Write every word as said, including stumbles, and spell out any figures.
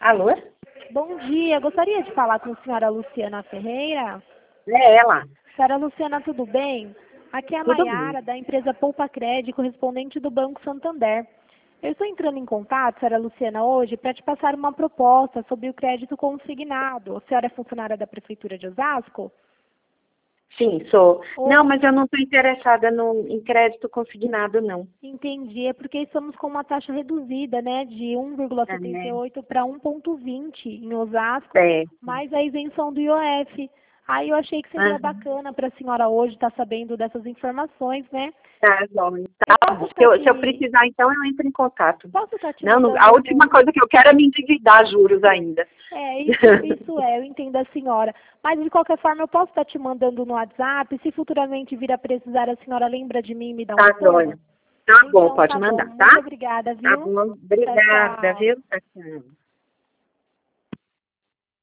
Alô? Bom dia, gostaria de falar com a senhora Luciana Ferreira. É ela. Senhora Luciana, tudo bem? Aqui é a Tudo Maiara, bem. da empresa Poupa Crédito, correspondente do Banco Santander. Eu estou entrando em contato, senhora Luciana, hoje, para te passar uma proposta sobre o crédito consignado. A senhora é funcionária da Prefeitura de Osasco? Sim, sou. Ou... Não, mas eu não estou interessada no, em crédito consignado, não. Entendi, é porque estamos com uma taxa reduzida, né, de um vírgula É, setenta e né? oito para um vírgula vinte em Osasco, É. mais a isenção do I O F. Aí eu achei que seria Aham. bacana para a senhora hoje estar sabendo dessas informações, né? Tá bom. Eu Tá posso bom. Se estar eu, se eu te, precisar, então, eu entro em contato. posso estar te Não, não, a mandando última no... coisa que eu quero é me endividar juros ainda. É, isso, isso é, eu entendo a senhora. Mas, de qualquer forma, eu posso estar te mandando no WhatsApp. Se futuramente vir a precisar, a senhora lembra de mim e me dá um Tá, retorno? joia. Tá bom, Então, pode tá bom. mandar, Muito tá? obrigada, Tá viu? bom. Tchau, Obrigada, tchau. viu? Tatiana?